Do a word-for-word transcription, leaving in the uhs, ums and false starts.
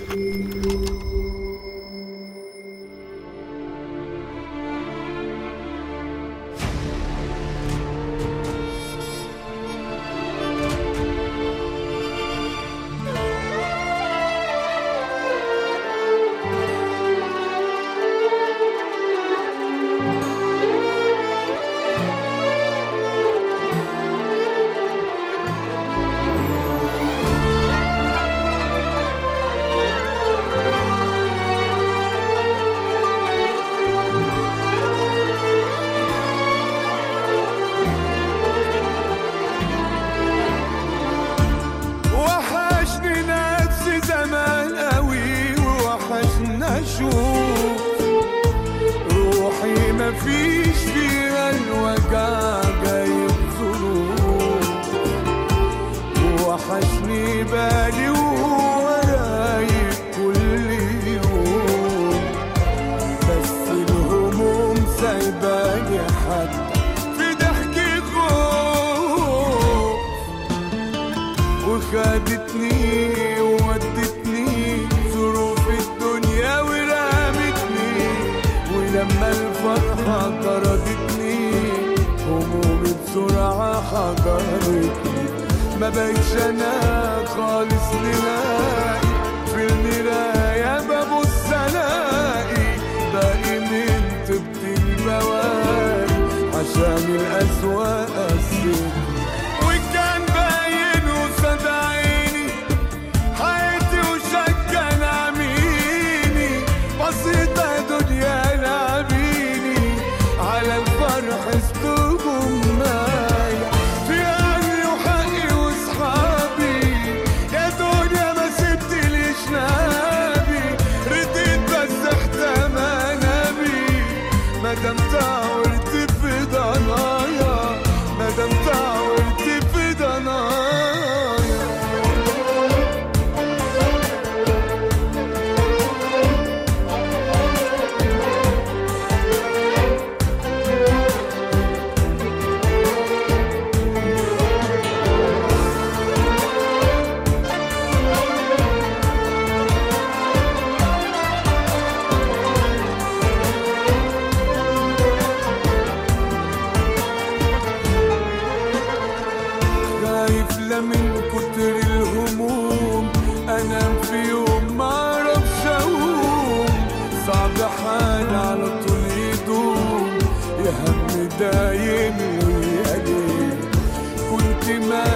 روحي مفيش فيها الوجع جايب ظروف، وحشني بالي وهو رايق كل يوم، بس الهموم سايباني حتى في ضحكي خوف، وخدتني وودتني ظروف الدنيا ورمتني، ولما الفرحة طردتني همومي بسرعة حضرتني، ما بقيتش انا خالص نلاقي في المراية ببص الاقي باقي من طبط البواقي عشان الأسواق قسيتني، وكان باين قصاد عيني حياتي وشكا نعميني، بسيطة دنيا لعبيني على الفرح استوهم معايا، في أهلي وحقي وصحابي يا دنيا ما سبتليش نابي، رديت بس احتمانا بي مادام تعورت في ضنايا، مادام تعورت في ضنايا. خايف لا من كتر الهموم انام في يوم معرفش اقوم، صعب حال على طول يدوم، يا هم دايم ويا ليل كنت ما